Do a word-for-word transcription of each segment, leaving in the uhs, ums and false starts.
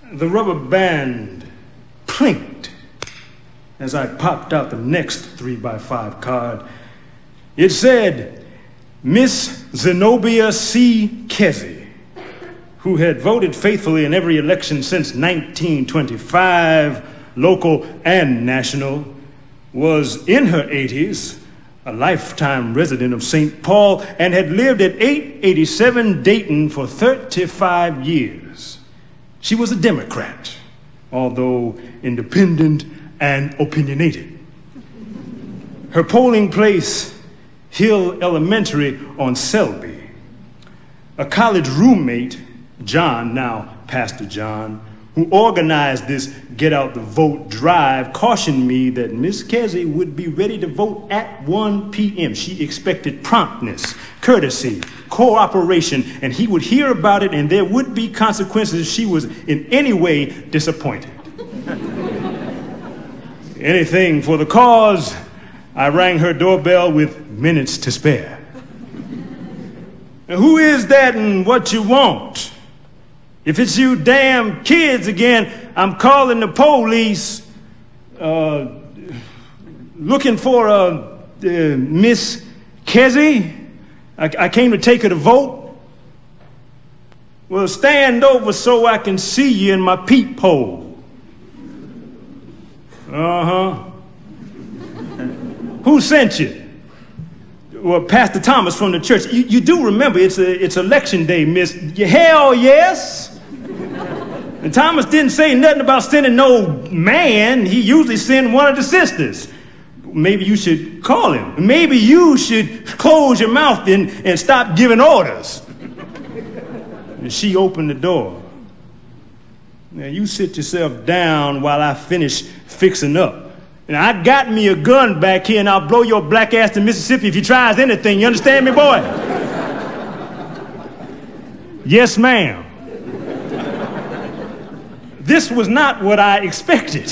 The rubber band plinked as I popped out the next three by five card. It said, Miss Zenobia C. Kesey, who had voted faithfully in every election since nineteen twenty-five, local and national, was in her eighties, a lifetime resident of Saint Paul, and had lived at eight eighty-seven Dayton for thirty-five years. She was a Democrat, although independent and opinionated. Her polling place, Hill Elementary on Selby. A college roommate, John, now Pastor John, who organized this Get Out the Vote drive, cautioned me that Miss Kesey would be ready to vote at one p m She expected promptness, courtesy, cooperation, and he would hear about it and there would be consequences if she was in any way disappointed. Anything for the cause. I rang her doorbell with minutes to spare. Now, who is that and what you want? If it's you damn kids again, I'm calling the police, uh, looking for uh, uh, Miss Kesey. I, I came to take her to vote. Well, stand over so I can see you in my peephole. Uh-huh. Who sent you? Well, Pastor Thomas from the church. You, you do remember it's a, it's election day, miss. Hell yes. And Thomas didn't say nothing about sending no man. He usually sent one of the sisters. Maybe you should call him. Maybe you should close your mouth and, and stop giving orders. And she opened the door. Now, you sit yourself down while I finish fixing up. And I got me a gun back here, and I'll blow your black ass to Mississippi if he tries anything. You understand me, boy? Yes, ma'am. This was not what I expected.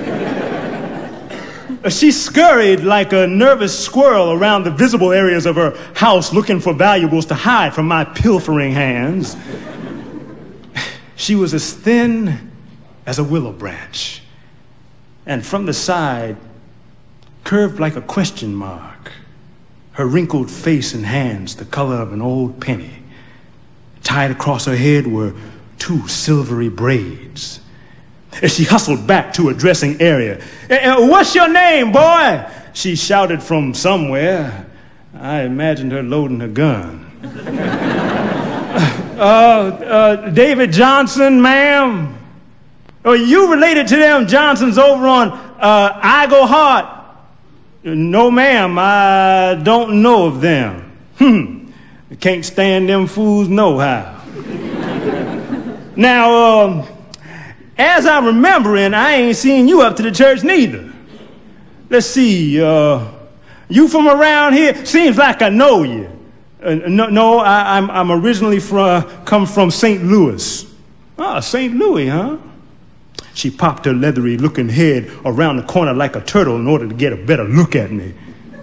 She scurried like a nervous squirrel around the visible areas of her house looking for valuables to hide from my pilfering hands. She was as thin as a willow branch, and from the side, curved like a question mark, her wrinkled face and hands the color of an old penny. Tied across her head were two silvery braids. As she hustled back to a dressing area. "What's your name, boy?" she shouted from somewhere. I imagined her loading her gun. uh, uh, David Johnson, ma'am. Oh, you related to them Johnsons over on uh, Igo Hart? No, ma'am, I don't know of them. Hmm, I can't stand them fools no how. Now, um, as I'm remembering, I ain't seen you up to the church neither. Let's see, uh, you from around here? Seems like I know you. Uh, no, no I, I'm, I'm originally from, come from Saint Louis. Ah, Saint Louis, huh? She popped her leathery-looking head around the corner like a turtle in order to get a better look at me.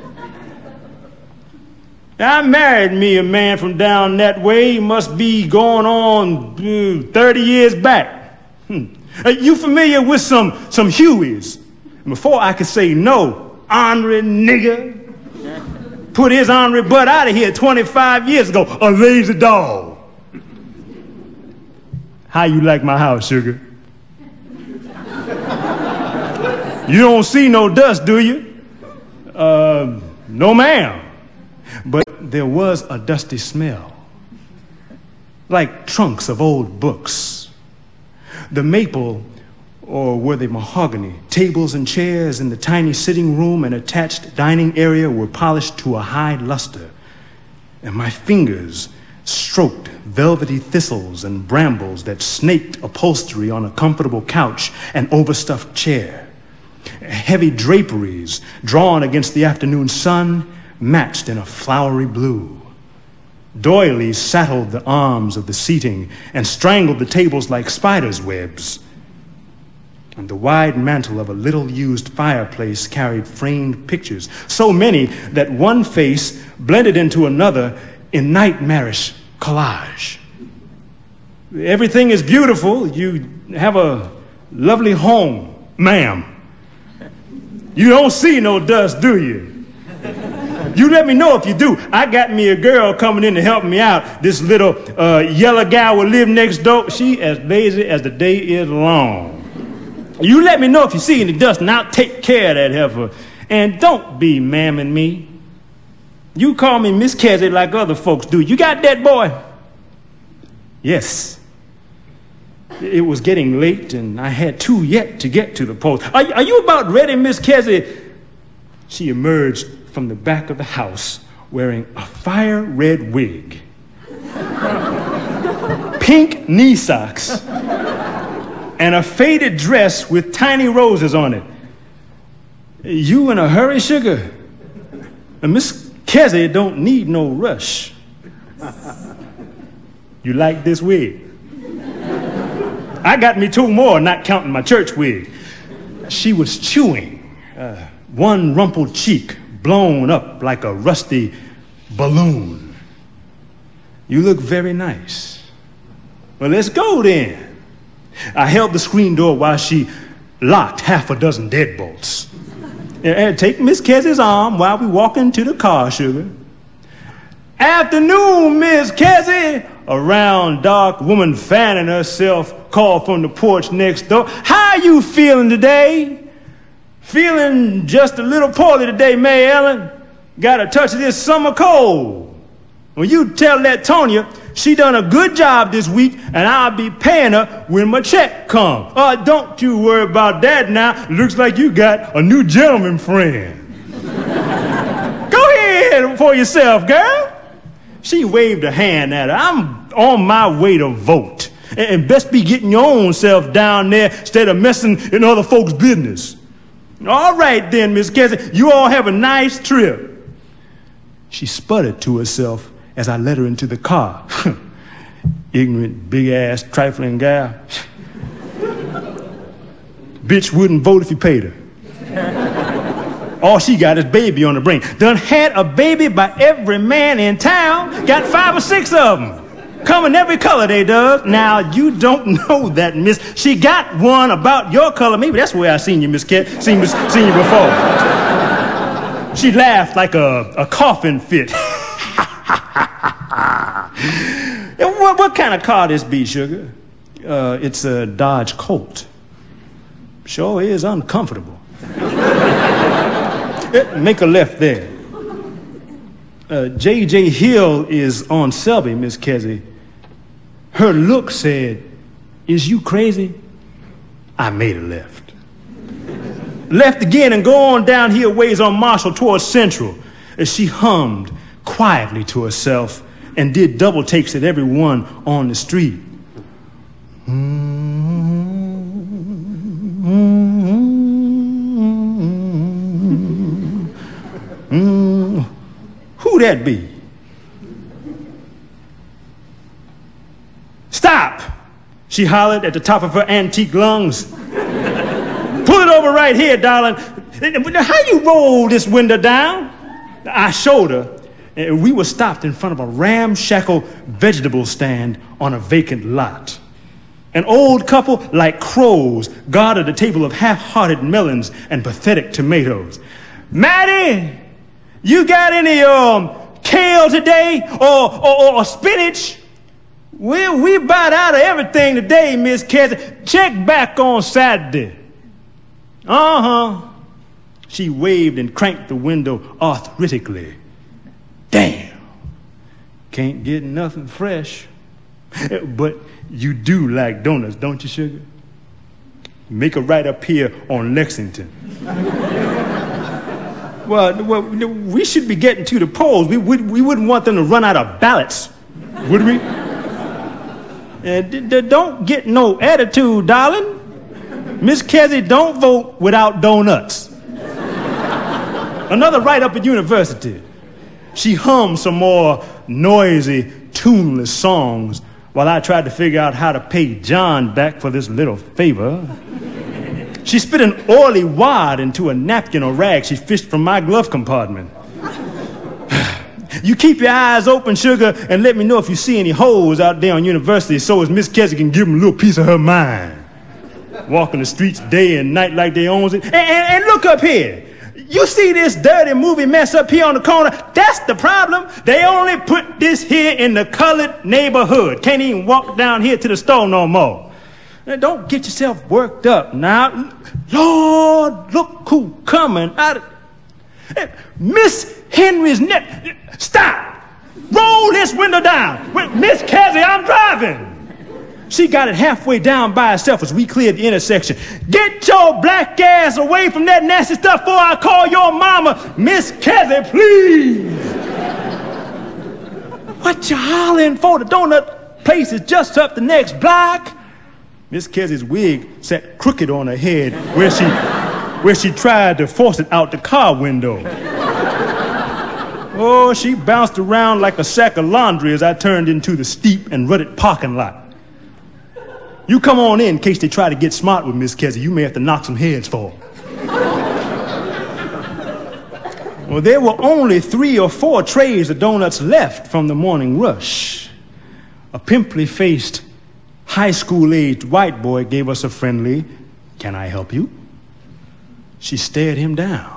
I married me a man from down that way. He must be going on uh, thirty years back. Hmm. Are you familiar with some, some Hueys? Before I could say no, ornery nigger put his ornery butt out of here twenty-five years ago, a lazy dog. How you like my house, sugar? You don't see no dust, do you? Uh, no, ma'am. But there was a dusty smell, like trunks of old books. The maple, or were they mahogany, tables and chairs in the tiny sitting room and attached dining area were polished to a high luster, and my fingers stroked velvety thistles and brambles that snaked upholstery on a comfortable couch and overstuffed chair. Heavy draperies drawn against the afternoon sun matched in a flowery blue. Doilies saddled the arms of the seating and strangled the tables like spiders' webs. And the wide mantle of a little-used fireplace carried framed pictures, so many that one face blended into another in nightmarish collage. Everything is beautiful. You have a lovely home, ma'am. You don't see no dust, do you? You let me know if you do. I got me a girl coming in to help me out. This little uh, yellow gal will live next door. She as lazy as the day is long. You let me know if you see any dust, and I'll take care of that heifer. And don't be ma'aming me. You call me Miss Kesey like other folks do. You got that, boy? Yes. It was getting late, and I had two yet to get to the post. Are, are you about ready, Miss Kesey? She emerged from the back of the house wearing a fire red wig, pink knee socks, and a faded dress with tiny roses on it. You in a hurry, sugar? And Miss Kesey don't need no rush. You like this wig? I got me two more, not counting my church wig. She was chewing, uh, one rumpled cheek blown up like a rusty balloon. You look very nice. Well, let's go then. I held the screen door while she locked half a dozen deadbolts. And take Miss Kesey's arm while we walk into the car, sugar. Afternoon, Miss Kesey. A round, dark woman fanning herself called from the porch next door. How you feeling today? Feeling just a little poorly today, May Ellen. Got a touch of this summer cold. Well, you tell that Tonya she done a good job this week, and I'll be paying her when my check comes. Uh, don't you worry about that now. Looks like you got a new gentleman friend. Go ahead for yourself, girl. She waved a hand at her. I'm on my way to vote. And best be getting your own self down there instead of messing in other folks' business. All right then, Miss Kesey, you all have a nice trip. She sputtered to herself as I led her into the car. Ignorant, big-ass, trifling gal. Bitch wouldn't vote if you paid her. All she got is baby on the brain. Done had a baby by every man in town. Got five or six of them. Come in every color they does. Now, you don't know that, miss. She got one about your color. Maybe that's where I seen you, Miss Ket. Seen, seen you before. She laughed like a, a coffin fit. what, what kind of car this be, sugar? Uh, it's a Dodge Colt. Sure is uncomfortable. Make a left there. Uh, J J Hill is on Selby, Miss Kesey. Her look said, is you crazy? I made a left. Left again and go on down here ways on Marshall towards Central. As she hummed quietly to herself and did double takes at everyone on the street. Mm, who that be? Stop! She hollered at the top of her antique lungs. Pull it over right here, darling. How you roll this window down? I showed her, and we were stopped in front of a ramshackle vegetable stand on a vacant lot. An old couple, like crows, guarded a table of half-hearted melons and pathetic tomatoes. Maddie! You got any um, kale today or, or, or spinach? We, we about out of everything today, Miss Kesey. Check back on Saturday. Uh-huh. She waved and cranked the window arthritically. Damn. Can't get nothing fresh. But you do like donuts, don't you, sugar? Make a right up here on Lexington. Well, well, we should be getting to the polls. We, we, we wouldn't want them to run out of ballots, would we? Uh, d- d- don't get no attitude, darling. Miss Kesey, don't vote without donuts. Another write-up at university. She hummed some more noisy, tuneless songs while I tried to figure out how to pay John back for this little favor. She spit an oily wad into a napkin or rag she fished from my glove compartment. You keep your eyes open, sugar, and let me know if you see any holes out there on university so as Miss Kesey can give them a little piece of her mind. walking the streets day and night like they owns it. And, and, and look up here. You see this dirty movie mess up here on the corner? That's the problem. They only put this here in the colored neighborhood. Can't even walk down here to the store no more. Now, don't get yourself worked up now. Lord, look who coming out of... Hey, Miss Henry's neck. Stop. Roll this window down. Wait, Miss Cassie, I'm driving. She got it halfway down by herself as we cleared the intersection. Get your black ass away from that nasty stuff before I call your mama. Miss Cassie, please. What you hollering for? The donut place is just up the next block. Miss Cassie's wig sat crooked on her head where she, where she tried to force it out the car window. Oh, she bounced around like a sack of laundry as I turned into the steep and rutted parking lot. You come on in in case they try to get smart with Miss Cassie. You may have to knock some heads for her. Well, there were only three or four trays of donuts left from the morning rush. A pimply-faced, high school-aged white boy gave us a friendly, "Can I help you?" She stared him down.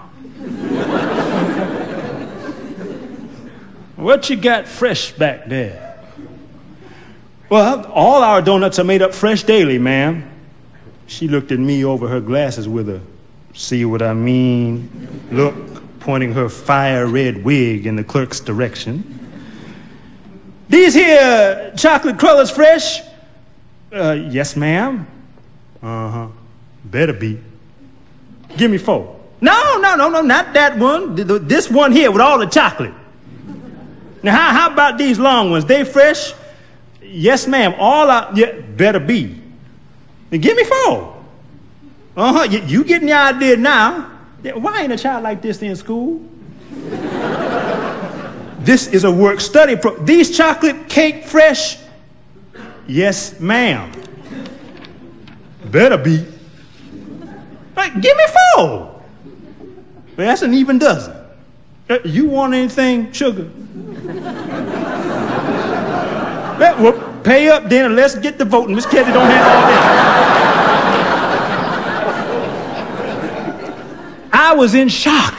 What you got fresh back there? Well, all our donuts are made up fresh daily, ma'am. She looked at me over her glasses with a "see what I mean" look, pointing her fire-red wig in the clerk's direction. These here chocolate crullers fresh? Uh, yes, ma'am. Uh-huh. Better be. Give me four. No, no, no, no, not that one. This one here with all the chocolate. Now, how, how about these long ones? They fresh? Yes, ma'am. All I... Yeah, better be. Now, give me four. Uh-huh. You, you getting the idea now. Why ain't a child like this in school? This is a work-study pro... These chocolate cake fresh? Yes, ma'am. Better be. Right, give me four. Well, that's an even dozen. Uh, you want anything, sugar? Well, pay up then and let's get the voting. Miss Cassie don't have all that. I was in shock.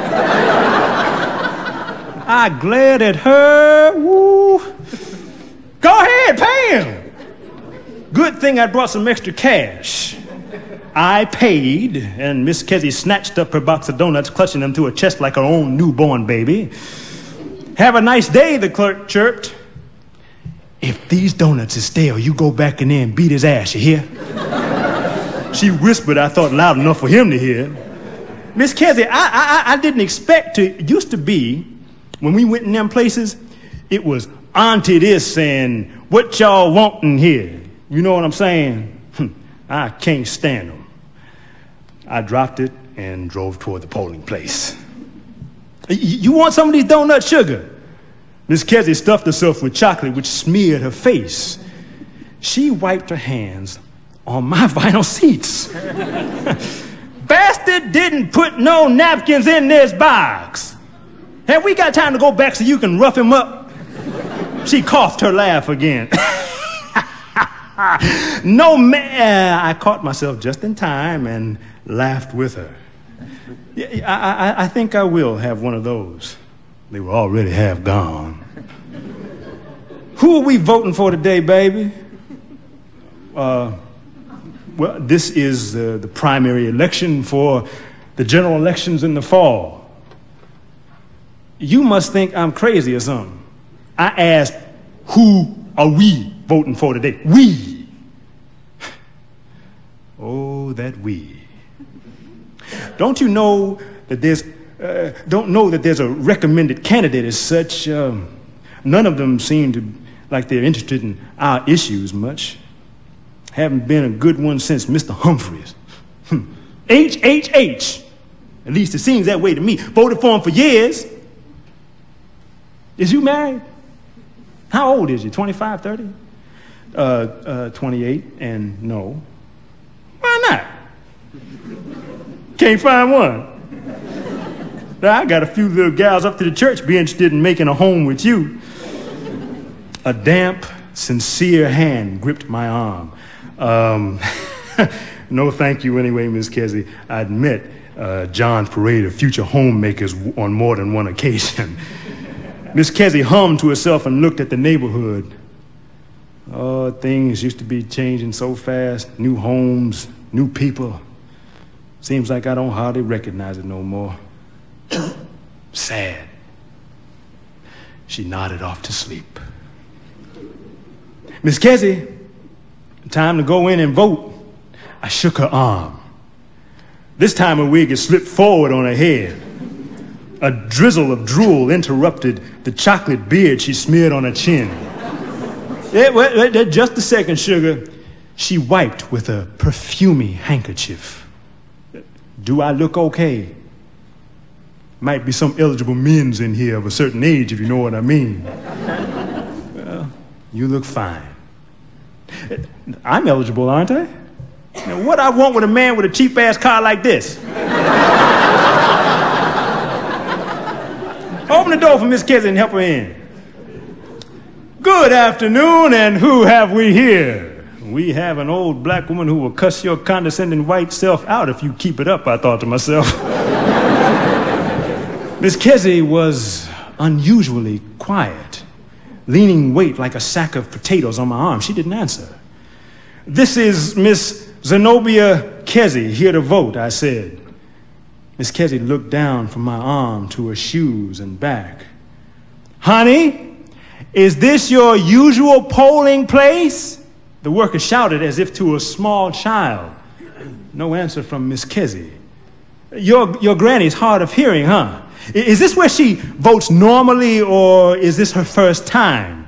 I glared at her. Woo. Go ahead, pay him. Good thing I brought some extra cash. I paid, and Miss Cassie snatched up her box of donuts, clutching them to her chest like her own newborn baby. Have a nice day, the clerk chirped. If these donuts is stale, you go back in there and beat his ass, you hear? She whispered, I thought loud enough for him to hear. Miss Cassie, I, I, I didn't expect to. It used to be, when we went in them places, it was auntie this and what y'all wantin' here. You know what I'm saying? I can't stand them. I dropped it and drove toward the polling place. You want some of these donut sugar? Miss Cassie stuffed herself with chocolate, which smeared her face. She wiped her hands on my vinyl seats. Bastard didn't put no napkins in this box. Have we got time to go back so you can rough him up? She coughed her laugh again. No, man. I caught myself just in time and laughed with her. I, I, I think I will have one of those. They were already half gone. Who are we voting for today, baby? Uh, well, this is uh, the primary election for the general elections in the fall. You must think I'm crazy or something. I asked, who are we voting for today? We. Oh, that we. Don't you know that there's uh, don't know that there's a recommended candidate as such? Um, none of them seem to like they're interested in our issues much. Haven't been a good one since Mister Humphreys. H, H, H. At least it seems that way to me. Voted for him for years. Is you married? How old is you? twenty-five, thirty? Uh, uh, twenty-eight, and no. Why not? Can't find one. I got a few little gals up to the church be interested in making a home with you. A damp, sincere hand gripped my arm. Um, No, thank you anyway, Miss Kesey. I'd met uh, John's parade of future homemakers on more than one occasion. Miss Kesey hummed to herself and looked at the neighborhood. Oh, things used to be changing so fast. New homes, new people. Seems like I don't hardly recognize it no more. Sad. She nodded off to sleep. Miss Kesey, time to go in and vote. I shook her arm. This time her wig had slipped forward on her head. A drizzle of drool interrupted the chocolate beard she smeared on her chin. Yeah, wait, wait, wait, just a second, sugar. She wiped with a perfumey handkerchief. Do I look okay? Might be some eligible men's in here of a certain age, if you know what I mean. Well, you look fine. I'm eligible, aren't I? Now, what I want with a man with a cheap-ass car like this? Open the door for Miss Kesey and help her in. Good afternoon, and who have we here? We have an old black woman who will cuss your condescending white self out if you keep it up, I thought to myself. Miss Kesey was unusually quiet, leaning weight like a sack of potatoes on my arm. She didn't answer. This is Miss Zenobia Kesey, here to vote, I said. Miss Kesey looked down from my arm to her shoes and back. Honey, is this your usual polling place? The worker shouted as if to a small child. No answer from Miss Kesey. Your, your granny's hard of hearing, huh? Is this where she votes normally, or is this her first time?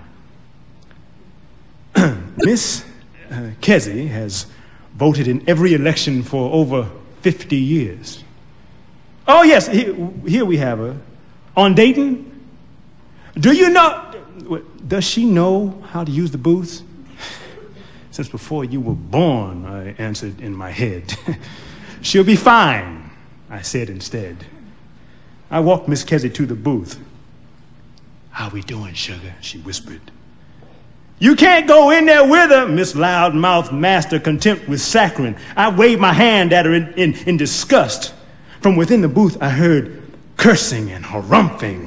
Miss uh, Kesey has voted in every election for over fifty years. Oh, yes, here, here we have her. On Dayton? Do you know... Does she know how to use the booth? Since before you were born, I answered in my head. She'll be fine, I said instead. I walked Miss Kesey to the booth. How we doing, sugar? She whispered. You can't go in there with her, Miss Loudmouth master contempt with saccharine. I waved my hand at her in, in, in disgust. From within the booth, I heard cursing and harumphing.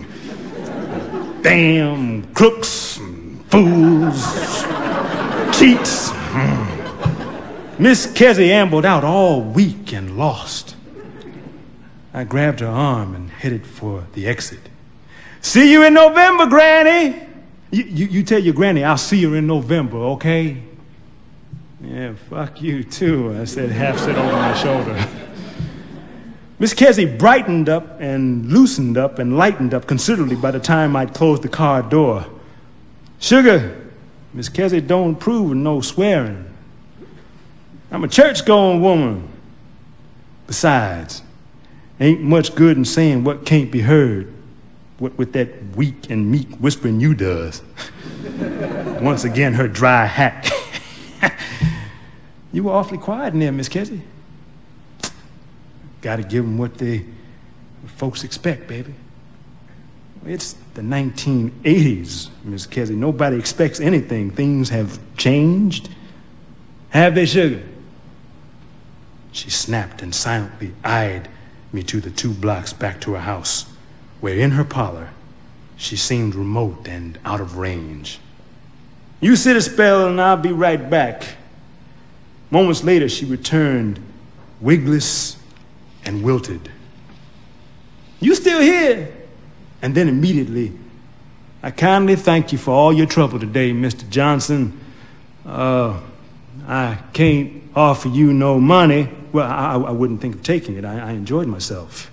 Damn crooks, and fools, cheats. Miss Kesey ambled out all weak and lost. I grabbed her arm and headed for the exit. See you in November, Granny. You, you, you tell your granny I'll see her in November, okay? Yeah, fuck you too, I said, half set over my shoulder. Miss Kesey brightened up and loosened up and lightened up considerably by the time I'd closed the car door. Sugar, Miss Kesey don't approve of no swearing. I'm a church-going woman. Besides, ain't much good in saying what can't be heard, what with that weak and meek whispering you does. Once again, her dry hack. You were awfully quiet in there, Miss Kesey. Got to give them what they what folks expect, baby. It's the nineteen eighties, Miss Kesey. Nobody expects anything. Things have changed. Have they, sugar? She snapped and silently eyed me to the two blocks back to her house, where in her parlor she seemed remote and out of range. You sit a spell and I'll be right back. Moments later, she returned, wigless and wilted. You still here? And then immediately, I kindly thank you for all your trouble today, Mister Johnson. Uh, I can't offer you no money. Well, I, I wouldn't think of taking it. I, I enjoyed myself.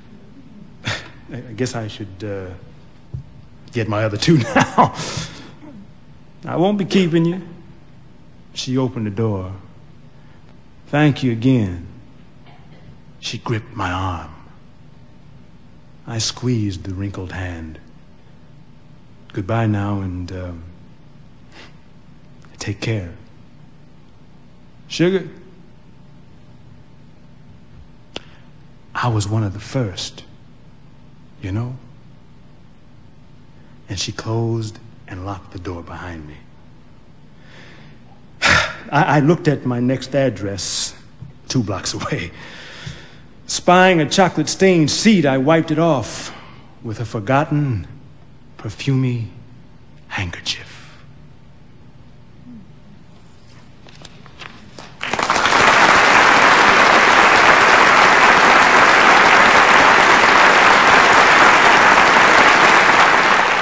I guess I should uh, get my other two now. I won't be keeping you. She opened the door. Thank you again. She gripped my arm. I squeezed the wrinkled hand. Goodbye now, and um, take care. Sugar, I was one of the first, you know? And she closed and locked the door behind me. I, I looked at my next address two blocks away. Spying a chocolate-stained seat, I wiped it off with a forgotten, perfumey handkerchief.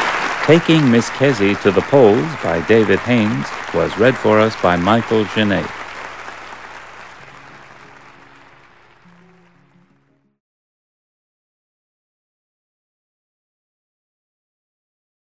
Taking Miss Kesey to the Polls by David Haynes was read for us by Michael Genet.